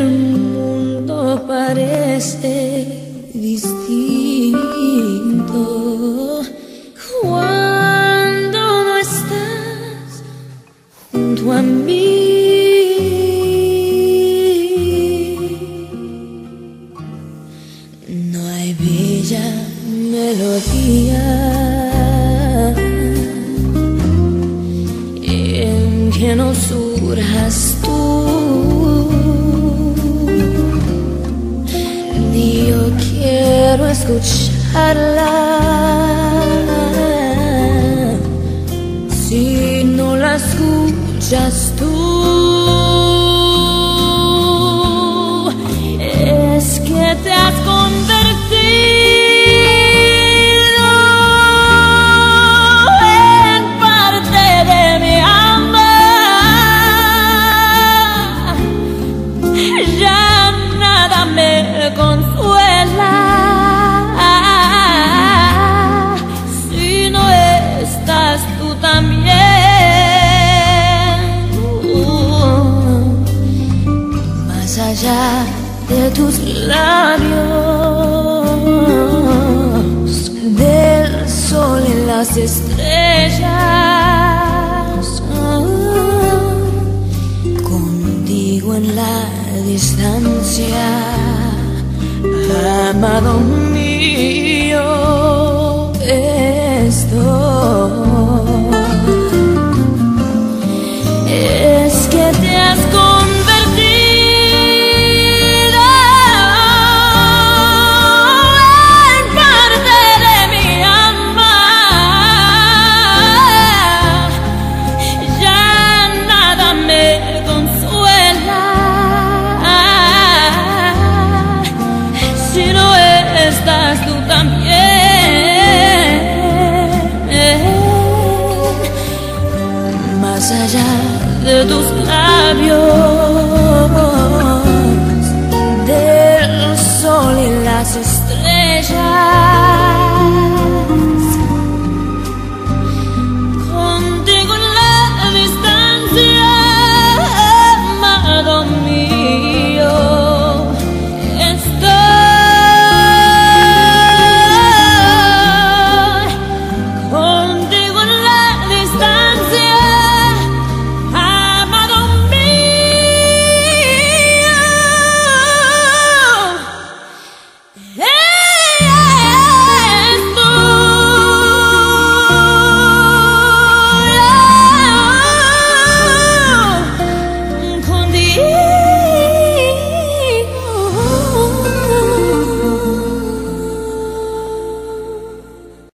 mundo parece distinto cuando no estás junto a mí. No hay bella melodía en que no surjas tú, ni yo quiero escucharla si no la escuchas tú. Es que te has convertido en parte de mi alma. Ya nada me consuela si no estás tú también. Más allá de tus labios, del sol y las estrellas, contigo en la distancia, amado mío, estoy. Es que te has convertido en parte de mi alma. Ya nada me consuela si no estás tú también. Más allá de tus labios,